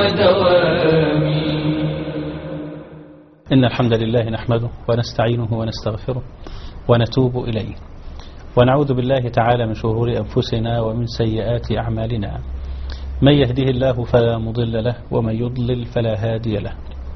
ودوام. إن الحمد لله نحمده ونستعينه ونستغفره ونتوب إليه، ونعوذ بالله تعالى من شرور أنفسنا ومن سيئات أعمالنا. من يهده الله فلا مضل له ومن يضلل فلا هادي له،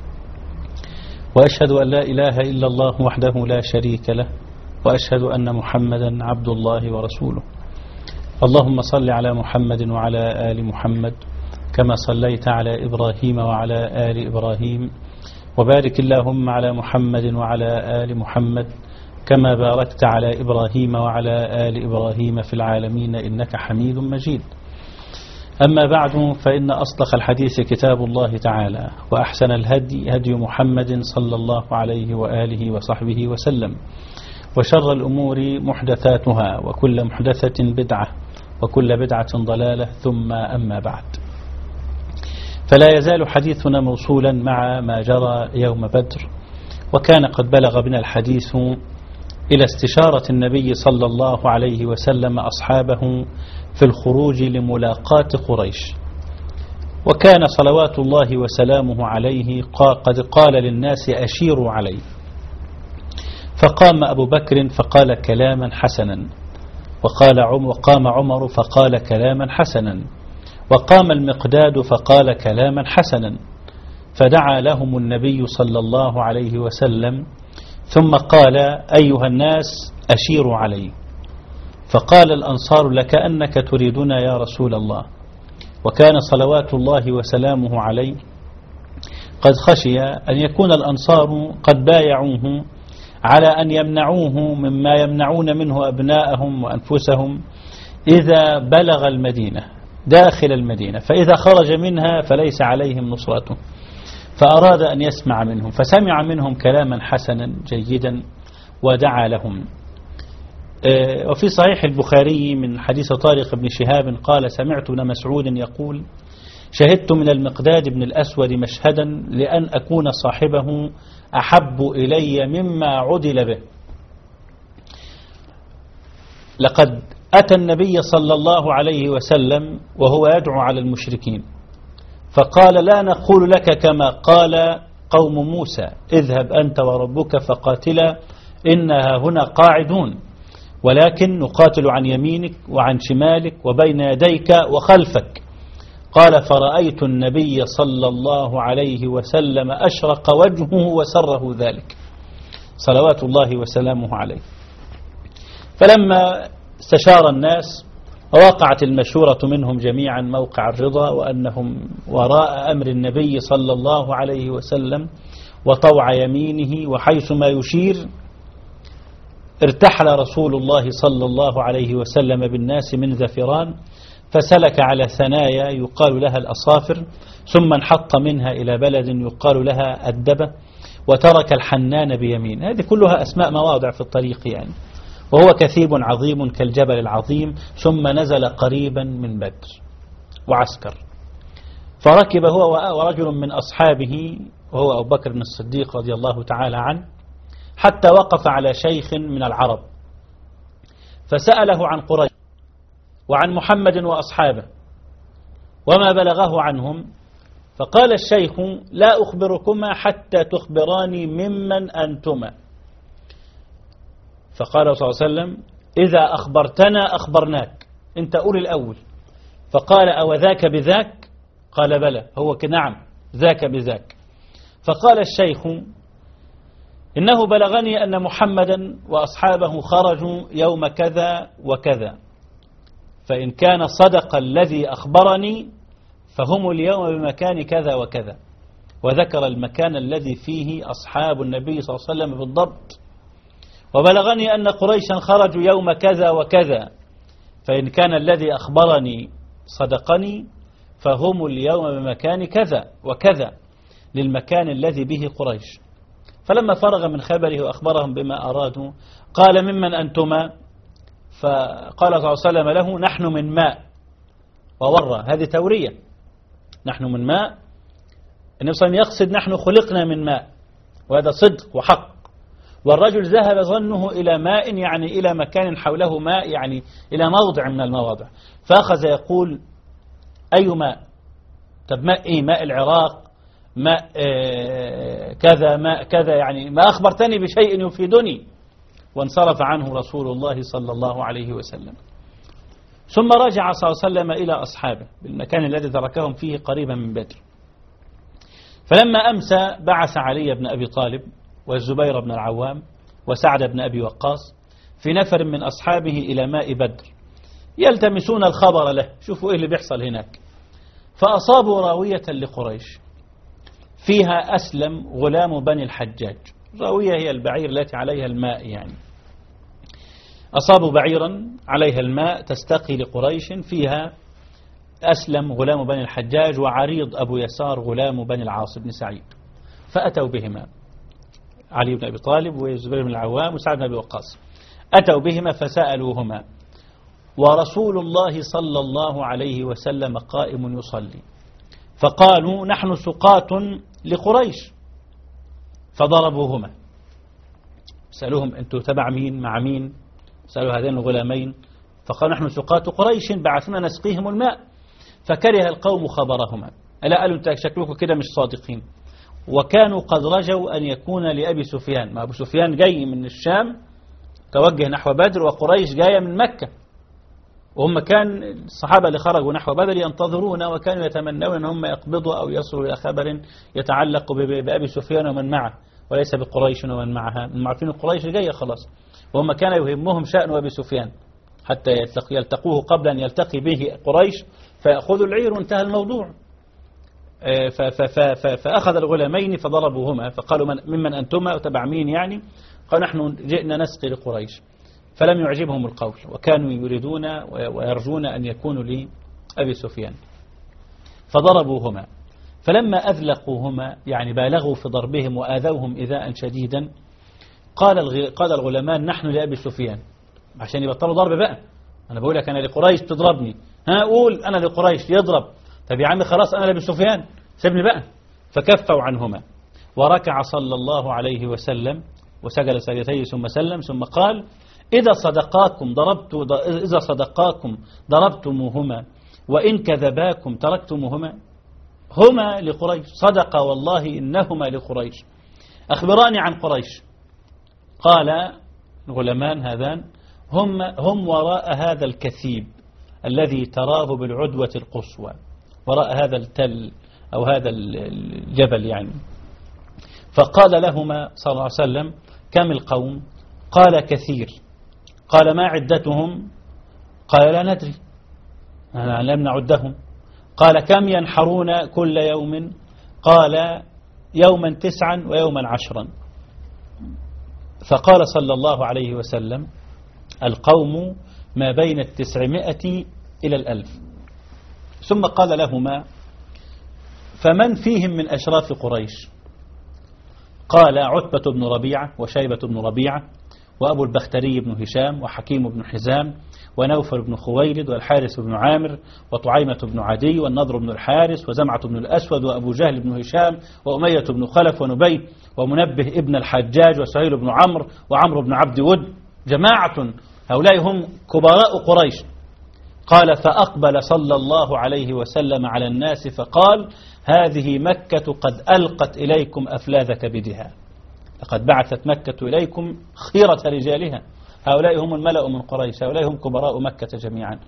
وأشهد أن لا إله إلا الله وحده لا شريك له، وأشهد أن محمدا عبد الله ورسوله. اللهم صل على محمد وعلى آل محمد كما صليت على إبراهيم وعلى آل إبراهيم، وبارك اللهم على محمد وعلى آل محمد كما باركت على إبراهيم وعلى آل إبراهيم في العالمين إنك حميد مجيد. أما بعد، فإن أصدق الحديث كتاب الله تعالى، وأحسن الهدي هدي محمد صلى الله عليه وآله وصحبه وسلم، وشر الأمور محدثاتها، وكل محدثة بدعة، وكل بدعة ضلالة، ثم أما بعد. فلا يزال حديثنا موصولا مع ما جرى يوم بدر، وكان قد بلغ بنا الحديث إلى استشارة النبي صلى الله عليه وسلم أصحابه في الخروج لملاقاة قريش. وكان صلوات الله وسلامه عليه قد قال للناس أشيروا عليه، فقام أبو بكر فقال كلاما حسنا، وقام عمر فقال كلاما حسنا، وقام المقداد فقال كلاما حسنا، فدعا لهم النبي صلى الله عليه وسلم ثم قال أيها الناس أشيروا علي. فقال الأنصار لكأنك تريدنا يا رسول الله. وكان صلوات الله وسلامه عليه قد خشي أن يكون الأنصار قد بايعوه على أن يمنعوه مما يمنعون منه أبناءهم وأنفسهم إذا بلغ المدينة داخل المدينة، فإذا خرج منها فليس عليهم نصرته. فأراد أن يسمع منهم، فسمع منهم كلاما حسنا جيدا ودعا لهم. وفي صحيح البخاري من حديث طارق بن شهاب قال سمعت ابن مسعود يقول شهدت من المقداد بن الأسود مشهدا لأن أكون صاحبه أحب إلي مما عدل به. لقد أتى النبي صلى الله عليه وسلم وهو يدعو على المشركين، فقال لا نقول لك كما قال قوم موسى اذهب أنت وربك فقاتلا إنها هنا قاعدون، ولكن نقاتل عن يمينك وعن شمالك وبين يديك وخلفك. قال فرأيت النبي صلى الله عليه وسلم أشرق وجهه وسره ذلك صلوات الله وسلامه عليه. فلما استشار الناس ووقعت المشورة منهم جميعا موقع الرضا وأنهم وراء أمر النبي صلى الله عليه وسلم وطوع يمينه وحيث ما يشير، ارتحل رسول الله صلى الله عليه وسلم بالناس من ذفران، فسلك على ثنايا يقال لها الأصافر، ثم انحط منها إلى بلد يقال لها الدبة، وترك الحنان بيمين. هذه كلها أسماء مواضع في الطريق يعني. وهو كثيب عظيم كالجبل العظيم، ثم نزل قريبا من بدر وعسكر، فركب هو ورجل من أصحابه وهو أبو بكر بن الصديق رضي الله تعالى عنه، حتى وقف على شيخ من العرب فسأله عن قريش وعن محمد وأصحابه وما بلغه عنهم. فقال الشيخ لا أخبركما حتى تخبراني ممن أنتما. فقال صلى الله عليه وسلم إذا أخبرتنا أخبرناك، أنت قول الأول. فقال أو ذاك بذاك؟ قال بلى. هو نعم ذاك بذاك. فقال الشيخ إنه بلغني أن محمدا وأصحابه خرجوا يوم كذا وكذا، فإن كان صدق الذي أخبرني فهم اليوم بمكان كذا وكذا، وذكر المكان الذي فيه أصحاب النبي صلى الله عليه وسلم بالضبط. وبلغني أن قريشا خرجوا يوم كذا وكذا، فإن كان الذي أخبرني صدقني فهم اليوم بمكان كذا وكذا للمكان الذي به قريش. فلما فرغ من خبره وأخبرهم بما أرادوا قال ممن أنتما؟ فقال صلى الله عليه وسلم له نحن من ماء، وورى هذه تورية، نحن من ماء. النبي صلى الله عليه وسلم يقصد نحن خلقنا من ماء، وهذا صدق وحق. والرجل ذهب ظنه إلى ماء يعني إلى مكان حوله ماء، يعني إلى موضع من المواضع، فأخذ يقول أي ماء؟ طب ماء إيه؟ ماء العراق، ماء كذا، ماء كذا، يعني ما أخبرتني بشيء يفيدني. وانصرف عنه رسول الله صلى الله عليه وسلم. ثم رجع صلى الله عليه وسلم إلى أصحابه بالمكان الذي تركهم فيه قريبا من بدر. فلما أمسى بعث علي بن أبي طالب والزبير بن العوام وسعد بن أبي وقاص في نفر من أصحابه إلى ماء بدر يلتمسون الخبر له، شوفوا إيه اللي بيحصل هناك. فأصابوا راوية لقريش فيها أسلم غلام بني الحجاج. راوية هي البعير التي عليها الماء، يعني أصابوا بعيرا عليها الماء تستقي لقريش، فيها أسلم غلام بني الحجاج وعريض أبو يسار غلام بني العاص بن سعيد. فأتوا بهما علي بن أبي طالب والزبير بن العوام وسعد بن أبي وقاص، أتوا بهما فسألوهما ورسول الله صلى الله عليه وسلم قائم يصلي، فقالوا نحن سقاة لقريش، فضربوهما. سألوهم أنتوا تبع مين مع مين؟ سألوا هذين الغلامين فقالوا نحن سقاة قريش بعثنا نسقيهم الماء. فكره القوم خبرهما، ألا قالوا أنت شكلكم كده مش صادقين. وكانوا قد رجوا أن يكون لأبي سفيان، ما أبو سفيان جاي من الشام توجه نحو بدر وقريش جاية من مكة، وهم كان الصحابة اللي خرجوا نحو بدر ينتظرون وكانوا يتمنون أن هم يقبضوا أو يصلوا إلى خبر يتعلق بأبي سفيان ومن معه وليس بقريش ومن معها. هم عارفين قريش جاية خلاص، وهم كان يهمهم شأن أبي سفيان حتى يلتقوه قبل أن يلتقي به قريش فيأخذوا العير وانتهى الموضوع. فأخذ الغلامين فضربوهما فقالوا ممن أنتما وتبع مين يعني؟ قالوا نحن جئنا نسقي لقريش. فلم يعجبهم القول وكانوا يريدون ويرجون أن يكونوا لأبي سفيان فضربوهما. فلما أذلقوهما يعني بالغوا في ضربهم وآذوهم إذاء شديدا قال الغلامان نحن لأبي سفيان، عشان يبطلوا ضرب بقى. أنا بقول لك أنا لقريش تضربني، قول أنا لقريش يضرب. طب يا عم خلاص أنا لأبي سفيان سيبني بقى. فكفوا عنهما وركع صلى الله عليه وسلم وسجد سجدتين ثم سلم ثم قال إذا صدقاكم ضربتموهما وإن كذباكم تركتموهما. هما لقريش، صدق والله إنهما لقريش، أخبراني عن قريش. قال الغلمان هذان هم وراء هذا الكثيب الذي تراه بالعدوة القصوى، وراء هذا التل أو هذا الجبل يعني. فقال لهما صلى الله عليه وسلم كم القوم؟ قال كثير. قال ما عدتهم؟ قال لا ندري لم نعدهم. قال كم ينحرون كل يوم؟ قال يوما 9 ويوما 10. فقال صلى الله عليه وسلم القوم ما بين 900 إلى 1000. ثم قال لهما فمن فيهم من أشراف قريش؟ قال عتبة بن ربيعة وشيبة بن ربيعة وأبو البختري بن هشام وحكيم بن حزام ونوفل بن خويلد والحارث بن عامر وطعيمة بن عدي والنضر بن الحارث وزمعة بن الأسود وأبو جهل بن هشام وأمية بن خلف ونبي ومنبه ابن الحجاج وسهيل بن عمرو وعمرو بن عبد ود، جماعة هؤلاء هم كبراء قريش. قال فأقبل صلى الله عليه وسلم على الناس فقال هذه مكة قد ألقت إليكم أفلاذ كبدها، لقد بعثت مكة إليكم خيرة رجالها، هؤلاء هم الملأ من قريش، هؤلاء هم كبراء مكة جميعا.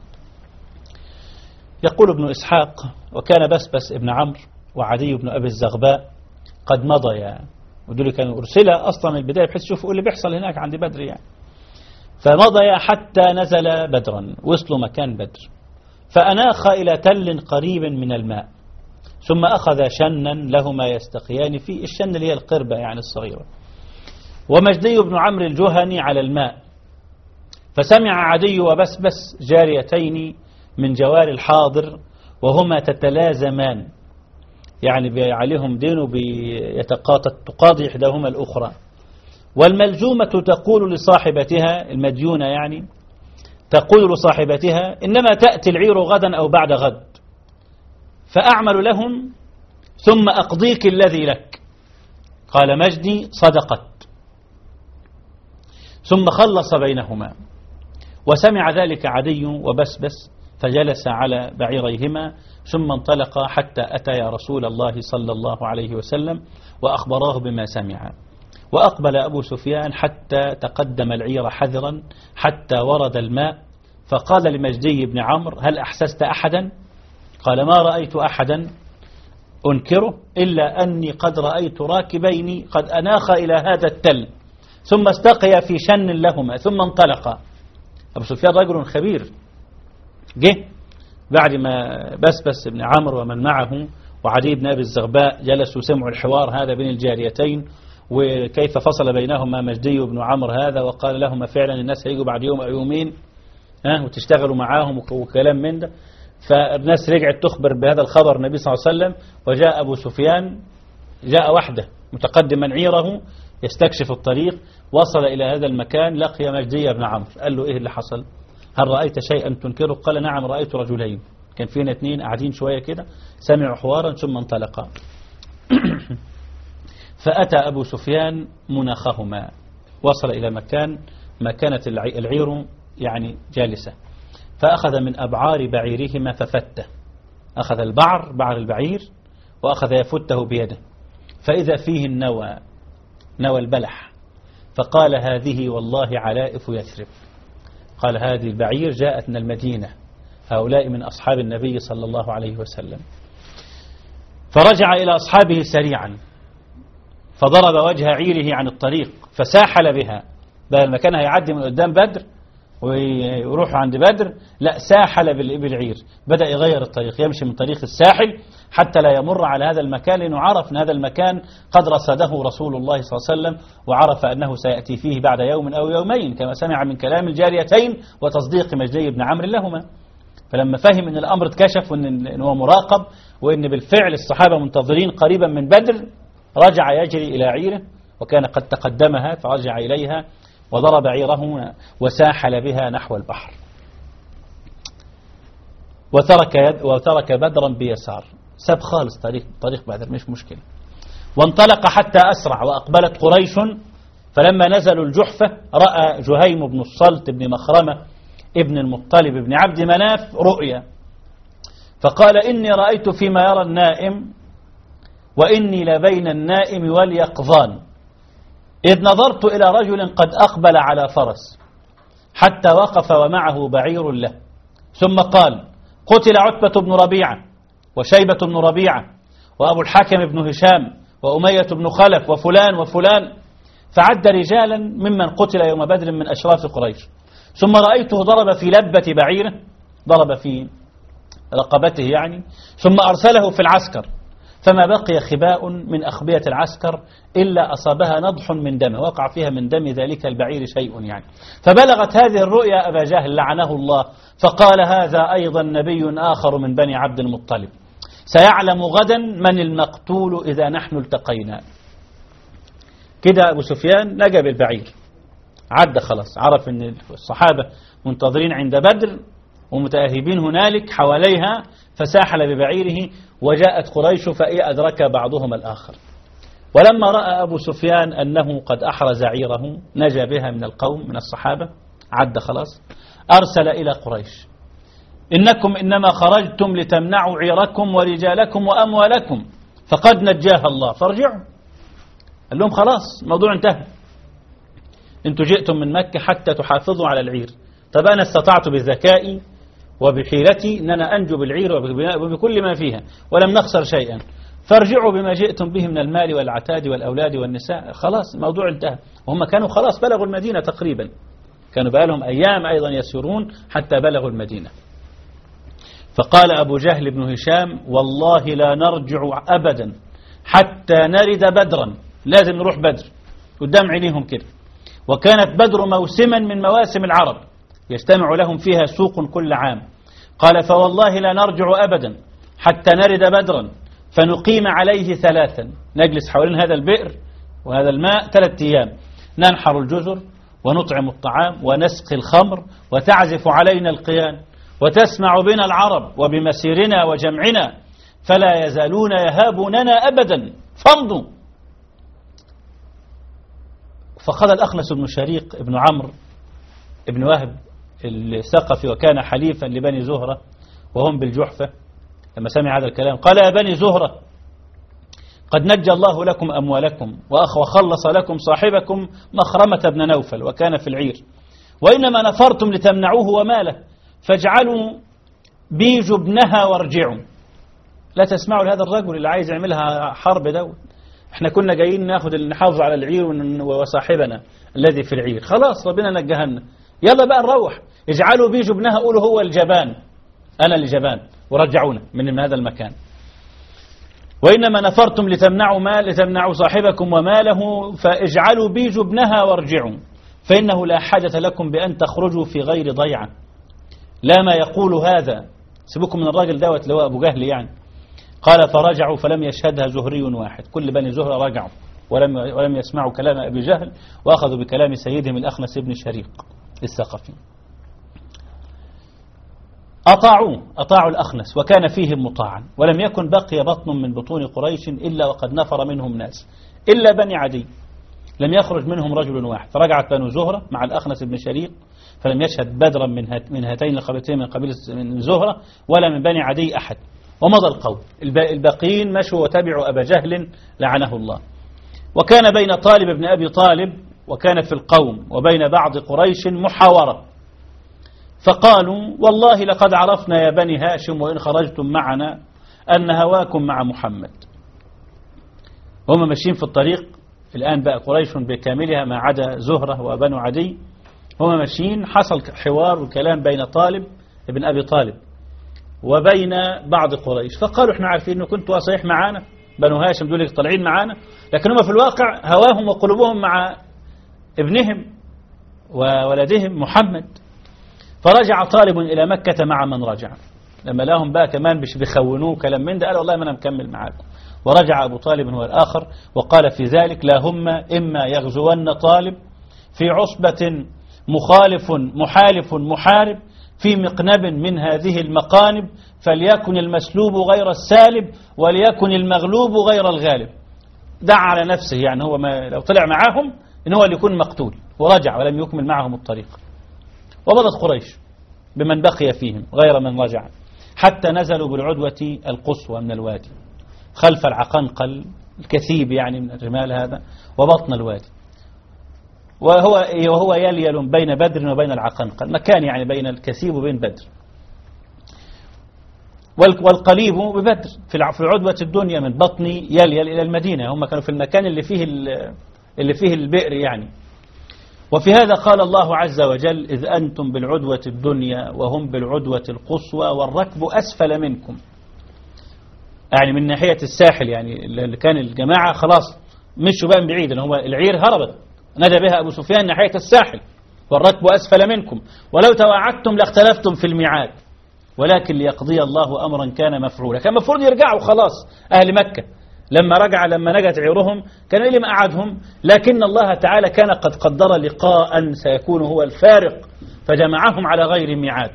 يقول ابن إسحاق وكان بسبس ابن عمرو وعدي بن أبي الزغباء قد مضيا، ودول كانوا أرسلة أصلا من البداية بحيث شوفوا اللي بيحصل هناك عند بدر يعني. فمضيا حتى نزل بدرا، وصلوا مكان بدر، فأناخ إلى تل قريب من الماء، ثم أخذ شنا لهما يستقيان فيه، الشن اللي هي القربة يعني الصغيرة، ومجدي بن عمرو الجهني على الماء. فسمع عدي وبسبس جاريتين من جوار الحاضر وهما تتلازمان، يعني عليهم دين تقاضي إحداهما الأخرى. والملزومة تقول لصاحبتها، المديونة يعني، تقول لصاحبتها إنما تأتي العير غدا أو بعد غد، فأعمل لهم ثم أقضيك الذي لك. قال مجدي صدقت. ثم خلص بينهما، وسمع ذلك عدي وبسبس فجلس على بعيريهما ثم انطلق حتى أتيا رسول الله صلى الله عليه وسلم وأخبراه بما سمع. وأقبل أبو سفيان حتى تقدم العير حذرا حتى ورد الماء، فقال لمجدي بن عمرو: هل أحسست أحدا؟ قال: ما رأيت أحدا أنكره إلا أني قد رأيت راكبين قد أناخ إلى هذا التل ثم استقيا في شن لهما ثم انطلقا. أبو سفيان رجل خبير، جه بعد ما بس بن عمرو ومن معه وعدي بن أبي الزغباء جلسوا سمعوا الحوار هذا بين الجاريتين، وكيف فصل بينهما مجدي بن عمرو هذا وقال لهما: فعلا الناس هيجوا بعد يوم أو يومين وتشتغلوا معاهم وكلام من ده. فالناس رجعت تخبر بهذا الخبر النبي صلى الله عليه وسلم، وجاء أبو سفيان جاء وحده متقدما عيره يستكشف الطريق، وصل إلى هذا المكان لقي مجدي بن عمرو، قال له: إيه اللي حصل؟ هل رأيت شيئا تنكره؟ قال: نعم رأيت رجلين، كان فينا اثنين قاعدين شوية كده سمعوا حوارا ثم انطلقا. فأتى أبو سفيان مناخهما، وصل إلى مكان ما كانت العير يعني جالسة، فأخذ من أبعار بعيرهما ففته، أخذ بعر البعير وأخذ يفته بيده، فإذا فيه النوى، نوى البلح، فقال: هذه والله علائف يثرب. قال: هذه البعير جاءت من المدينة، هؤلاء من أصحاب النبي صلى الله عليه وسلم. فرجع إلى أصحابه سريعا فضرب وجه عيره عن الطريق فساحل بها، بدل ما كان هيعدي من قدام بدر ويروح عند بدر، لا ساحل بالعير، بدأ يغير الطريق، يمشي من طريق الساحل حتى لا يمر على هذا المكان، لأنه عرف أن هذا المكان قد رصده رسول الله صلى الله عليه وسلم، وعرف أنه سيأتي فيه بعد يوم أو يومين كما سمع من كلام الجاريتين وتصديق مجدي بن عمرو لهما. فلما فهم أن الأمر اتكشف وأن هو مراقب وأن بالفعل الصحابة منتظرين قريبا من بدر، رجع يجري إلى عيره، وكان قد تقدمها فرجع إليها وضرب عيره وساحل بها نحو البحر، وترك بدرا بيسار، ساب خالص طريق بدر مش مشكلة، وانطلق حتى أسرع. وأقبلت قريش، فلما نزلوا الجحفة رأى جهيم بن الصلت بن مخرمة ابن المطلب بن عبد مناف رؤيا، فقال: إني رأيت فيما يرى النائم وإني لبين النائم واليقظان، إذ نظرت إلى رجل قد أقبل على فرس حتى وقف ومعه بعير له، ثم قال: قتل عتبة بن ربيعة وشيبة بن ربيعة وأبو الحكم بن هشام وأمية بن خلف وفلان وفلان، فعد رجالا ممن قتل يوم بدر من أشراف قريش. ثم رأيته ضرب في لبة بعيره، ضرب في رقبته يعني، ثم أرسله في العسكر، فما بقي خباء من أخبية العسكر إلا أصابها نضح من دم، وقع فيها من دم ذلك البعير شيء يعني. فبلغت هذه الرؤيا أبا جهل لعنه الله، فقال: هذا أيضا نبي آخر من بني عبد المطلب، سيعلم غدا من المقتول إذا نحن التقينا. كده أبو سفيان نجا بالبعير، عد خلاص، عرف أن الصحابة منتظرين عند بدر ومتأهبين هنالك حواليها، فساحل ببعيره، وجاءت قريش فأدرك بعضهم الآخر. ولما رأى أبو سفيان أنه قد أحرز عيره نجا بها من القوم من الصحابة، عد خلاص، أرسل إلى قريش: إنكم إنما خرجتم لتمنعوا عيركم ورجالكم وأموالكم، فقد نجاها الله فارجعوا. قال لهم: خلاص الموضوع انتهى، انتوا جئتم من مكة حتى تحافظوا على العير، طب أنا استطعت بذكائي وبحيلتي أن أنا أنجو بالعير وبكل ما فيها ولم نخسر شيئا، فارجعوا بما جئتم به من المال والعتاد والأولاد والنساء، خلاص الموضوع انتهى. وهم كانوا خلاص بلغوا المدينة تقريبا، كانوا بقى لهم أيام أيضا يسيرون حتى بلغوا المدينة. فقال أبو جهل بن هشام: والله لا نرجع أبدا حتى نرد بدرا، لازم نروح بدر قدام عينيهم كده. وكانت بدر موسما من مواسم العرب يجتمع لهم فيها سوق كل عام. قال: فوالله لا نرجع أبدا حتى نرد بدرا فنقيم عليه 3، نجلس حوالين هذا البئر وهذا الماء 3 أيام، ننحر الجزر ونطعم الطعام ونسقي الخمر وتعزف علينا القيان، وتسمع بنا العرب وبمسيرنا وجمعنا، فلا يزالون يهابوننا أبدا، فامضوا. فقال الأخنس بن شريق ابن عمرو ابن وهب الثقفي وكان حليفا لبني زهرة وهم بالجحفة، لما سمع هذا الكلام قال: يا بني زهرة، قد نجى الله لكم أموالكم وخلص لكم صاحبكم مخرمة بن نوفل وكان في العير، وإنما نفرتم لتمنعوه وماله، فاجعلوا بي جبنها وارجعوا. لا تسمعوا لهذا الرجل اللي عايز يعملها حرب دول. احنا كنا جايين نحافظ على العير وصاحبنا الذي في العير، خلاص ربنا نجهنا، يلا بقى نروح. اجعلوا بي جبنها، قولوا هو الجبان، أنا اللي جبان، ورجعونا من هذا المكان. وإنما نفرتم لتمنعوا صاحبكم وماله، فاجعلوا بي جبنها وارجعوا، فإنه لا حاجة لكم بأن تخرجوا في غير ضيعة. لا ما يقول هذا، سيبكم من الراجل دوت اللي هو أبو جهل يعني. قال: فرجعوا فلم يشهدها زهري واحد، كل بني زهرة رجعوا ولم يسمعوا كلام أبي جهل، وأخذوا بكلام سيدهم الأخنس بن شريق الثقفي. أطاعوا الأخنس وكان فيهم مطاعا، ولم يكن بقي بطن من بطون قريش إلا وقد نفر منهم ناس، إلا بني عدي لم يخرج منهم رجل واحد. فرجعت بنو زهرة مع الأخنس بن شريق، فلم يشهد بدرا من هاتين القبيلتين، من قبيلة من زهرة ولا من بني عدي أحد. ومضى القوم، الباقين مشوا وتبعوا أبا جهل لعنه الله. وكان بين طالب بن أبي طالب وكان في القوم وبين بعض قريش محاورة، فقالوا: والله لقد عرفنا يا بني هاشم وإن خرجتم معنا أن هواكم مع محمد. هم ماشيين في الطريق الآن بقى، قريش بكاملها ما عدا زهرة وبنو عدي، هم ماشيين، حصل حوار وكلام بين طالب ابن أبي طالب وبين بعض قريش، فقالوا: احنا عارفين انه كنتوا صحيح معانا، بنو هاشم دول طالعين معانا، لكن هم في الواقع هواهم وقلوبهم مع ابنهم وولدهم محمد. فرجع طالب إلى مكة مع من رجع، لما لهم بقى كمان بيخونوه كلام من ده، قال: والله ما أنا مكمل معاكم. ورجع أبو طالب هو الآخر وقال في ذلك: لا هم إما يغزون طالب في عصبة محالف محارب في مقنب من هذه المقانب، فليكن المسلوب غير السالب وليكن المغلوب غير الغالب. دعا على نفسه، يعني هو ما لو طلع معاهم إن هو اللي يكون مقتول، ورجع ولم يكمل معهم الطريق. ومضت قريش بمن بقي فيهم غير من رجع، حتى نزلوا بالعدوة القصوى من الوادي خلف العقنقل الكثيب يعني من الرمال هذا، وبطن الوادي، وهو يليل بين بدر وبين العقنقل، مكان يعني بين الكثيب وبين بدر. والقليب ببدر في عدوة الدنيا من بطن يليل إلى المدينة، هم كانوا في المكان اللي فيه البئر يعني. وفي هذا قال الله عز وجل: إذ أنتم بالعدوة الدنيا وهم بالعدوة القصوى والركب أسفل منكم، يعني من ناحية الساحل، يعني اللي كان الجماعة خلاص مشوا بقى من بعيد، هو العير هربت نادى بها أبو سفيان ناحية الساحل، والركب أسفل منكم ولو تواعدتم لاختلفتم في الميعاد ولكن ليقضي الله أمرا كان مفعولا. كان مفروض يرجعوا خلاص أهل مكة، لما نجت عيرهم كان اللي مقعدهم، لكن الله تعالى كان قد قدر لقاء سيكون هو الفارق، فجمعهم على غير ميعاد.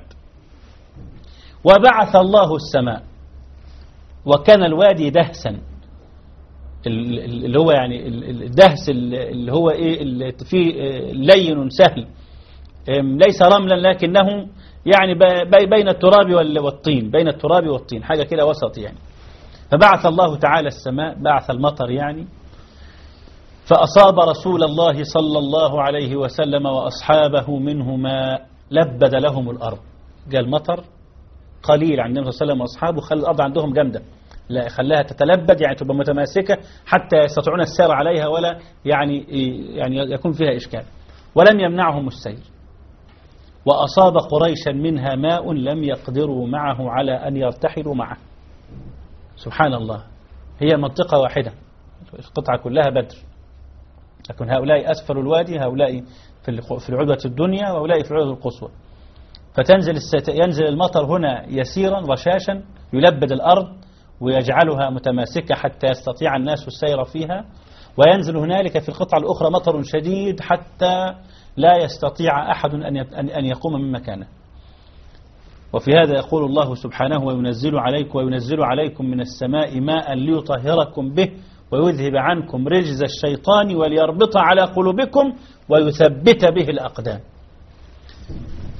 وبعث الله السماء، وكان الوادي دهسا، اللي هو يعني الدهس اللي هو اللي فيه لين سهل، ليس رملا لكنه يعني بين التراب والطين، بين التراب والطين، حاجة كده وسط يعني. فبعث الله تعالى السماء، بعث المطر يعني، فأصاب رسول الله صلى الله عليه وسلم وأصحابه منه ما لبد لهم الأرض. جاء المطر قليل عن النبي صلى الله عليه وسلم وأصحابه، خلى الأرض عندهم جامدة، لا خلاها تتلبد يعني تبقى متماسكة حتى يستطيعون السير عليها ولا يعني يكون فيها إشكال، ولم يمنعهم السير. وأصاب قريشا منها ماء لم يقدروا معه على أن يرتحلوا معه. سبحان الله، هي منطقة واحدة، القطعة كلها بدر، لكن هؤلاء أسفل الوادي، هؤلاء في العدوة الدنيا وهؤلاء في العدوة القصوى. ينزل المطر هنا يسيرا رشاشا يلبد الأرض ويجعلها متماسكة حتى يستطيع الناس السير فيها، وينزل هنالك في القطعة الأخرى مطر شديد حتى لا يستطيع أحد أن يقوم من مكانه. وفي هذا يقول الله سبحانه: وينزل عليكم من السماء ماء ليطهركم به ويذهب عنكم رجز الشيطان وليربط على قلوبكم ويثبت به الأقدام.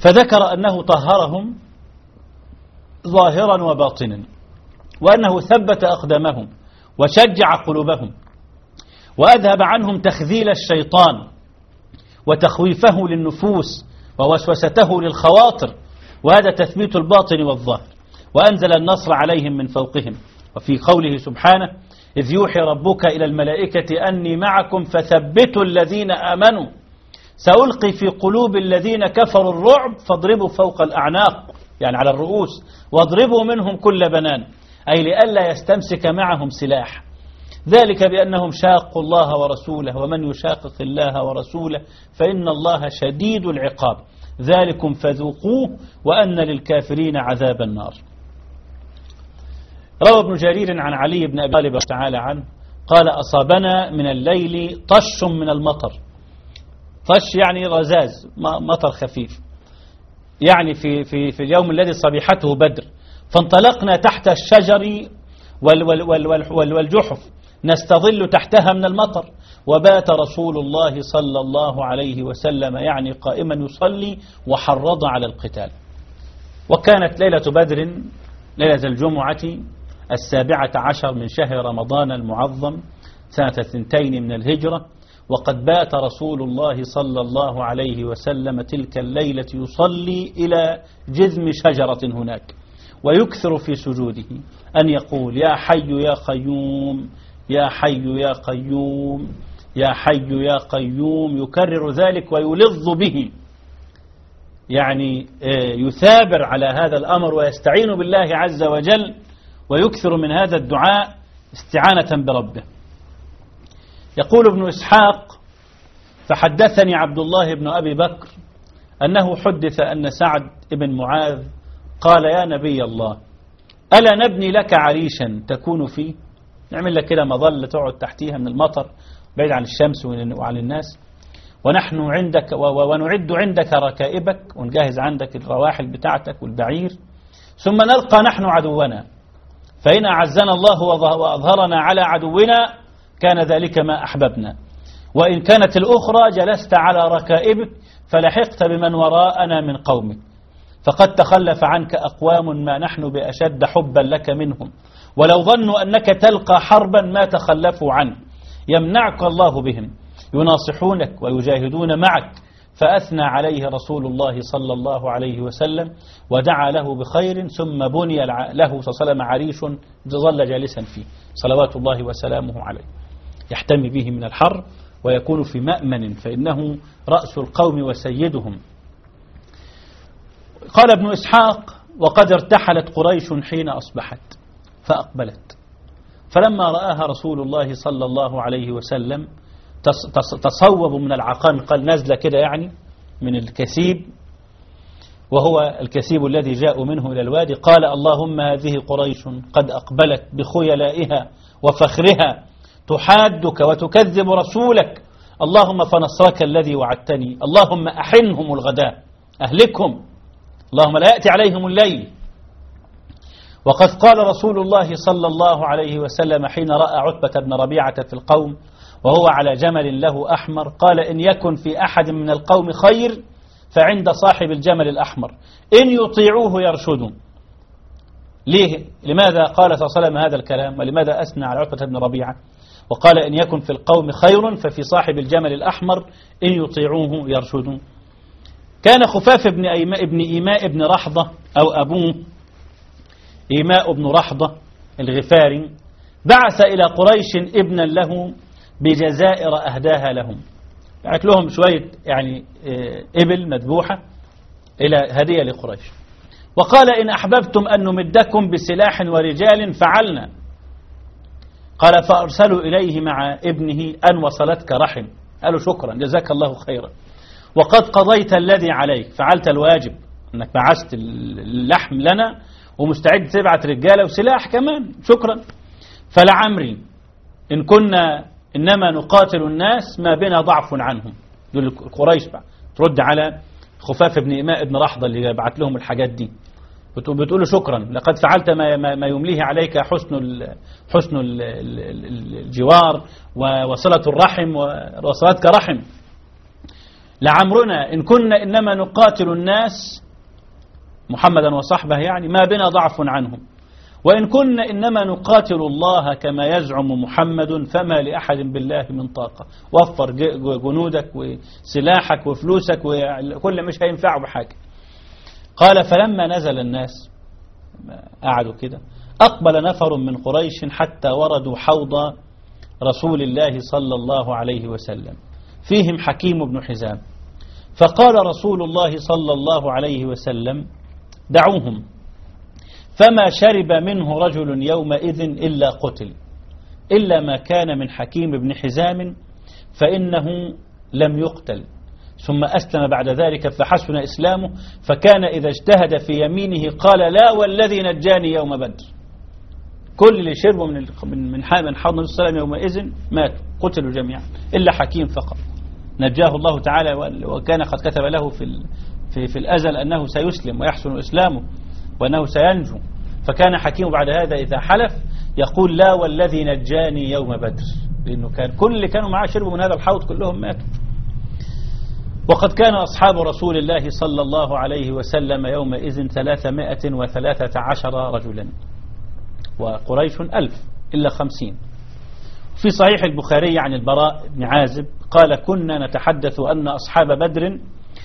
فذكر أنه طهرهم ظاهرا وباطنا، وأنه ثبت أقدامهم وشجع قلوبهم وأذهب عنهم تخذيل الشيطان وتخويفه للنفوس ووسوسته للخواطر، وهذا تثبيت الباطن والظاهر، وأنزل النصر عليهم من فوقهم. وفي قوله سبحانه: إذ يوحي ربك إلى الملائكة أني معكم فثبتوا الذين آمنوا سألقي في قلوب الذين كفروا الرعب فاضربوا فوق الأعناق، يعني على الرؤوس، واضربوا منهم كل بنان، أي لئلا يستمسك معهم سلاح، ذلك بأنهم شاقوا الله ورسوله، ومن يشاقق الله ورسوله فإن الله شديد العقاب، ذلكم فذوقوه وأن للكافرين عذاب النار. روى ابن جرير عن علي بن أبي طالب تعالى عنه قال: أصابنا من الليل طش من المطر. طش يعني رزاز، مطر خفيف، يعني في اليوم الذي صبيحته بدر، فانطلقنا تحت الشجر والجحف نستظل تحتها من المطر، وبات رسول الله صلى الله عليه وسلم يعني قائما يصلي وحرض على القتال. وكانت ليلة بدر ليلة الجمعة 17 من شهر رمضان المعظم سنة 2 من الهجرة، وقد بات رسول الله صلى الله عليه وسلم تلك الليلة يصلي إلى جذم شجرة هناك، ويكثر في سجوده أن يقول: يا حي يا قيوم، يا حي يا قيوم، يا حي يا قيوم، يكرر ذلك ويلظ به، يعني يثابر على هذا الأمر ويستعين بالله عز وجل، ويكثر من هذا الدعاء استعانة بربه. يقول ابن إسحاق: فحدثني عبد الله بن أبي بكر أنه حدث أن سعد بن معاذ قال: يا نبي الله، ألا نبني لك عريشا تكون فيه، نعمل لك كده مظلة تقعد تحتيها من المطر بعيد عن الشمس وعن الناس، ونحن عندك ونعد عندك ركائبك، ونجهز عندك الرواحل بتاعتك والبعير، ثم نلقى نحن عدونا، فإن أعزنا الله وأظهرنا على عدونا كان ذلك ما أحببنا، وإن كانت الأخرى جلست على ركائبك فلحقت بمن وراءنا من قومك، فقد تخلف عنك أقوام ما نحن بأشد حبا لك منهم، ولو ظنوا أنك تلقى حربا ما تخلفوا عنه، يمنعك الله بهم، يناصحونك ويجاهدون معك. فأثنى عليه رسول الله صلى الله عليه وسلم ودعا له بخير، ثم بني له صلى الله عليه وسلم عريش ظل جالسا فيه صلوات الله وسلامه عليه، يحتمي به من الحر ويكون في مأمن، فإنه رأس القوم وسيدهم. قال ابن إسحاق: وقد ارتحلت قريش حين أصبحت فأقبلت، فلما رآها رسول الله صلى الله عليه وسلم تصوب من العقان، قال نزل كده يعني من الكثيب، وهو الكثيب الذي جاءوا منه إلى الوادي، قال: اللهم هذه قريش قد أقبلت بخيلائها وفخرها تحادك وتكذب رسولك، اللهم فنصرك الذي وعدتني، اللهم أحنهم الغداء، أهلكهم، اللهم لا يأتي عليهم الليل. وقد قال رسول الله صلى الله عليه وسلم حين رأى عتبة بن ربيعة في القوم وهو على جمل له أحمر، قال: إن يكن في أحد من القوم خير فعند صاحب الجمل الأحمر، إن يطيعوه يرشدوا. ليه؟ لماذا قال صلى الله عليه وسلم هذا الكلام، ولماذا أثنى على عتبة بن ربيعة وقال: إن يكن في القوم خير ففي صاحب الجمل الأحمر إن يطيعوه يرشدوا؟ كان خفاف ابن إيماء بن رحضة أو أبوه إيماء بن رحضة الغفاري بعث إلى قريش ابنا له بجزائر أهداها لهم، بعت لهم شوية يعني إبل مذبوحة إلى هدية لقريش، وقال: إن أحببتم أن نمدكم بسلاح ورجال فعلنا. قال: فأرسلوا إليه مع ابنه أن وصلتك رحم، قالوا: شكرا جزاك الله خيرا، وقد قضيت الذي عليك، فعلت الواجب أنك بعثت اللحم لنا ومستعد تبعت رجالة وسلاح كمان، شكرا. فلعمري إن كنا إنما نقاتل الناس ما بنا ضعف عنهم، دول قريش بقى ترد على خفاف ابن إيماء ابن رحضة اللي بعت لهم الحاجات دي، بتقول له شكرا، لقد فعلت ما يمليه عليك حسن الجوار وصلة الرحم ووصلتك رحم. لعمرنا إن كنا إنما نقاتل الناس محمدا وصحبه يعني ما بنا ضعف عنهم، وإن كنا إنما نقاتل الله كما يزعم محمد فما لأحد بالله من طاقة. وفر جنودك وسلاحك وفلوسك وكل مش هينفعوا بحاجة. قال فلما نزل الناس قعدوا كده أقبل نفر من قريش حتى وردوا حوض رسول الله صلى الله عليه وسلم فيهم حكيم بن حزام، فقال رسول الله صلى الله عليه وسلم دعوهم، فما شرب منه رجل يومئذ إلا قتل إلا ما كان من حكيم بن حزام فإنه لم يقتل، ثم أسلم بعد ذلك فحسن إسلامه، فكان إذا اجتهد في يمينه قال لا والذي نجاني يوم بدر. كل اللي شربوا من حوض النبي صلى الله عليه وسلم يومئذ ماتوا قتلوا جميعا إلا حكيم فقط نجاه الله تعالى، وكان قد كتب له في الأزل أنه سيسلم ويحسن إسلامه وأنه سينجو. فكان حكيم بعد هذا إذا حلف يقول لا والذي نجاني يوم بدر، لأنه كان كل اللي كانوا معاه شربوا من هذا الحوض كلهم ماتوا. وقد كان أصحاب رسول الله صلى الله عليه وسلم يومئذ 313 رجلا، وقريش 1000 إلا 50. في صحيح البخاري عن البراء بن عازب قال كنا نتحدث أن أصحاب بدر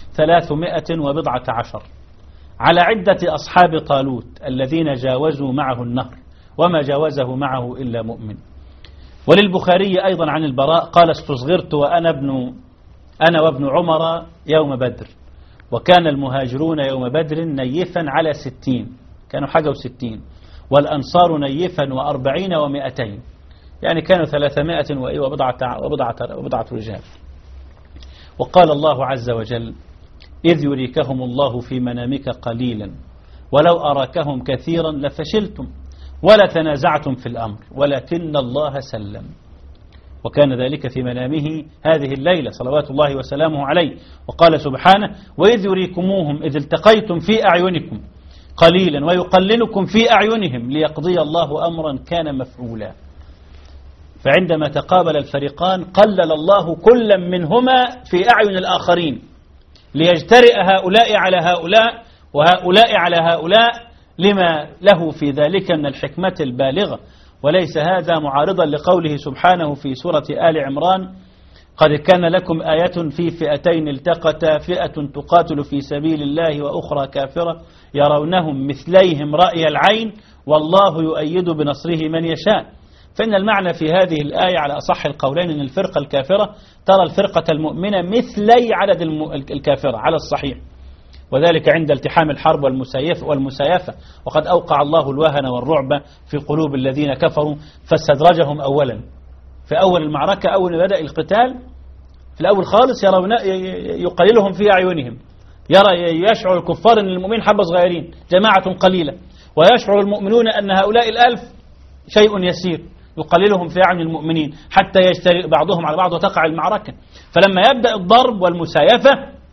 310 على عدة أصحاب طالوت الذين جاوزوا معه النهر وما جاوزه معه إلا مؤمن. وللبخاري أيضا عن البراء قال استصغرت أنا وابن عمر يوم بدر، وكان المهاجرون يوم بدر نيفا على 60 كانوا حاجة و60، والأنصار نيفا و40 و200 يعني كانوا 300 وبضعة رجال. وقال الله عز وجل إذ يريكهم الله في منامك قليلا ولو أراكهم كثيرا لفشلتم ولا تنازعتم في الأمر ولكن الله سلم. وكان ذلك في منامه هذه الليلة صلوات الله وسلامه عليه. وقال سبحانه وإذ يريكموهم إذ التقيتم في أعينكم قليلا ويقللكم في أعينهم ليقضي الله أمرا كان مفعولا. فعندما تقابل الفريقان قلل الله كلا منهما في أعين الآخرين ليجترئ هؤلاء على هؤلاء وهؤلاء على هؤلاء لما له في ذلك من الحكمة البالغة. وليس هذا معارضا لقوله سبحانه في سورة آل عمران قد كان لكم آية في فئتين التقتا فئة تقاتل في سبيل الله وأخرى كافرة يرونهم مثليهم رأي العين والله يؤيد بنصره من يشاء. فإن المعنى في هذه الآية على أصح القولين أن الفرقة الكافرة ترى الفرقة المؤمنة مثلي عدد الكافرة على الصحيح، وذلك عند التحام الحرب والمسايفة. وقد أوقع الله الوهن والرعب في قلوب الذين كفروا فاستدرجهم أولا في أول المعركة. أول ما بدأ القتال في الأول خالص يقللهم في أعينهم، يشعر الكفار أن المؤمنين حبة صغيرين جماعة قليلة، ويشعر المؤمنون أن هؤلاء 1000 شيء يسير يقللهم في أعين المؤمنين حتى يجترئ بعضهم على بعض وتقع المعركة. فلما يبدأ الضرب والمسايفة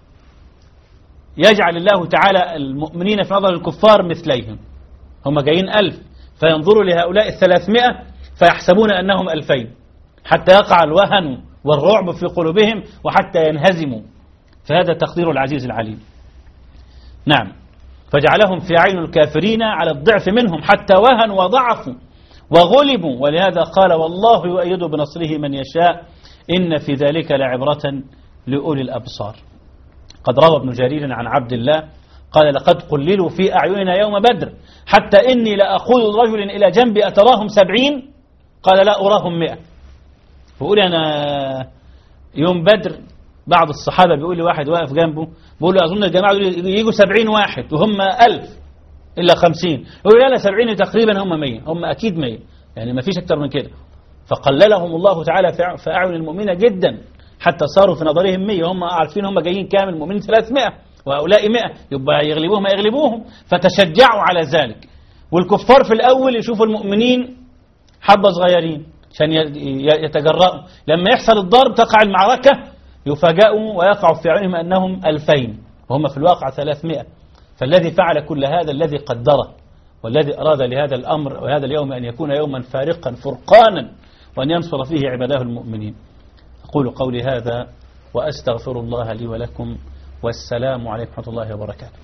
يجعل الله تعالى المؤمنين في نظر الكفار مثليهم، هم جايين 1000 فينظروا لهؤلاء 300 فيحسبون أنهم 2000 حتى يقع الوهن والرعب في قلوبهم وحتى ينهزموا. فهذا تقدير العزيز العليم. نعم، فجعلهم في عين الكافرين على الضعف منهم حتى وهنوا وضعفوا وغلبوا. ولهذا قال والله يؤيد بنصره من يشاء إن في ذلك لعبرة لأولي الأبصار. قد روى ابن جرير عن عبد الله قال لقد قللوا في أعيننا يوم بدر حتى إني لأقول رجل إلى جنبي أتراهم 70 قال لا أراهم 100. بقول أنا يوم بدر بعض الصحابة بيقول لي واحد واقف جنبه بقول له أظن الجماعة يجوا 70 واحد وهم 1000 إلا 50. يقول لا 70 تقريبا هم 100، هم أكيد 100 يعني ما فيش أكتر من كده. فقللهم الله تعالى في أعين المؤمنين جدا حتى صاروا في نظرهم 100، هم عارفين هم جايين كامل المؤمنين 300 وهؤلاء 100 يبقى يغلبوهم فتشجعوا على ذلك. والكفار في الأول يشوفوا المؤمنين حبة صغيرين عشان يتجرأوا، لما يحصل الضرب تقع المعركة يفاجئوا ويقعوا في عينهم أنهم 2000 وهم في الواقع 300. فالذي فعل كل هذا الذي قدره والذي أراد لهذا الأمر وهذا اليوم أن يكون يوما فارقا فرقانا وأن ينصر فيه عباده المؤمنين. أقول قولي هذا وأستغفر الله لي ولكم، والسلام عليكم ورحمة الله وبركاته.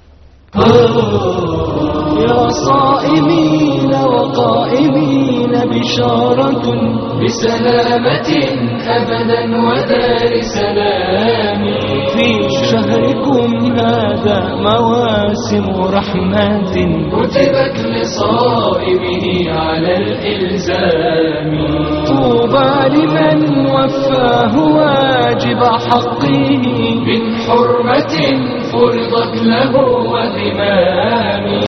يا صائمين وقائمين بشارة بسلامة أبدا ودار سلام، في شهركم هذا مواسم رحمة كتبت لصائمه على الإلزام. طوبى لمن وفاه واجب حقه من حرمة فرضت له وذمام.